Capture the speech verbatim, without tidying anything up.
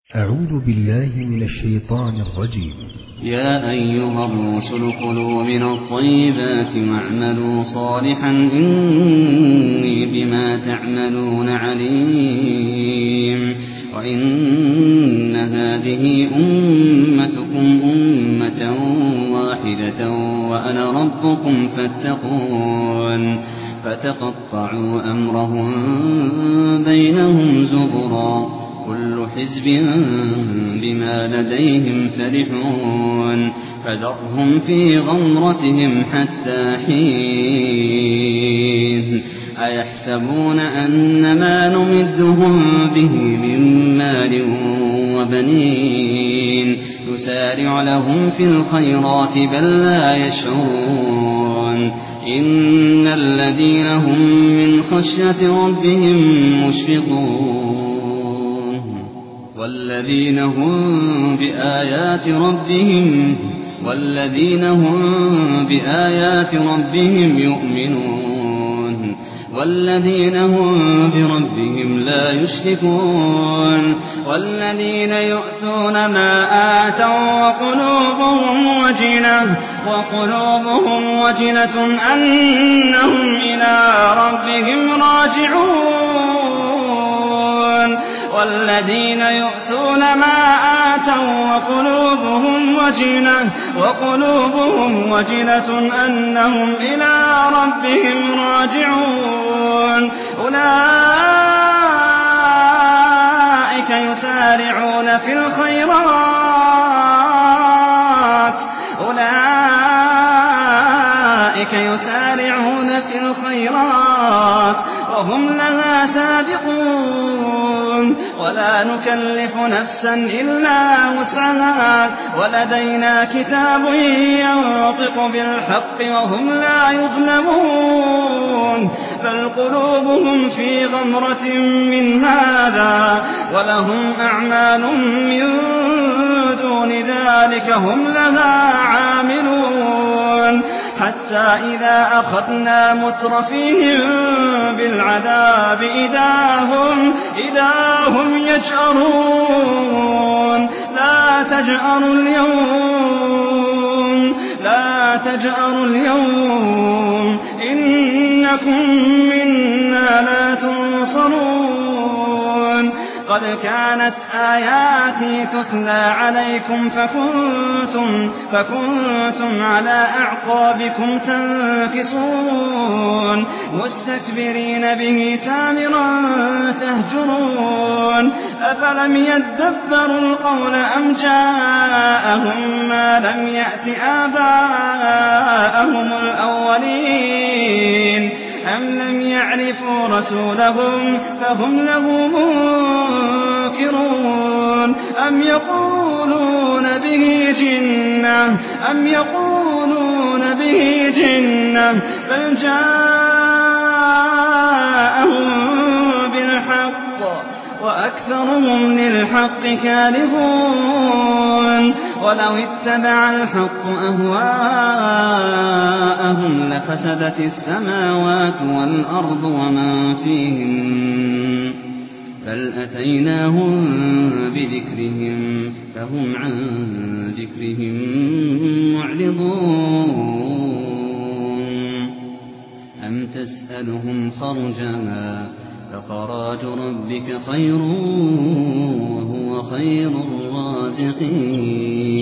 أعوذ بالله من الشيطان الرجيم. يا أيها الرسل كلوا من الطيبات واعملوا صالحا إني بما تعملون عليم. وإن هذه أمتكم أمة واحدة وأنا ربكم فاتقون. فتقطعوا أمرهم بينهم زبرا كل حزب بما لديهم فرحون. فذرهم في غمرتهم حتى حين. أيحسبون أن ما نمدهم به من مال وبنين نسارع لهم في الخيرات بل لا يشعرون. إن الذين هم من خشية ربهم مشفقون والذين هم بآيات ربهم والذين هم بآيات ربهم يؤمنون والذين هم بربهم لا يشركون. والذين يؤتون ما آتوا وقلوبهم وجنة وقلوبهم وجنة أنهم إلى ربهم راجعون. والذين يؤتون ما آتوا وقلوبهم وجنة وقلوبهم وجنة أنهم إلى ربهم راجعون. أولئك يسارعون في الخيرات أولئك يسارعون في الخيرات وهم لها سابقون. ولا نكلف نفسا إلا وسعها ولدينا كتاب ينطق بالحق وهم لا يظلمون. بل قلوبهم في غمرة من هذا ولهم أعمال من دون ذلك هم لها عاملون. حتى إذا أخذنا مترفيهم بالعذاب إذا هم, إذا هم يجأرون. لا تجأروا اليوم لا تجأروا اليوم إنكم منا لا تنصرون. قد كانت آياتي تتلى عليكم فكنتم, فكنتم على أعقابكم تنكصون مستكبرين به سامرا تهجرون. أفلم يدبروا القول أم جاءهم ما لم يأت آباءهم الأولين أم لم يعرفوا رسولهم فهم له منكرون. أم يقولون به جنة أم يقولون به جنة بل جاءهم بالحق وأكثرهم للحق كارهون. ولو اتبع الحق أهواءهم لفسدت السماوات والأرض ومن فيهن بل أتيناهم بذكرهم فهم عن ذكرهم معرضون. أم تسألهم خرجا فخراج ربك خير وهو خير الرازقين.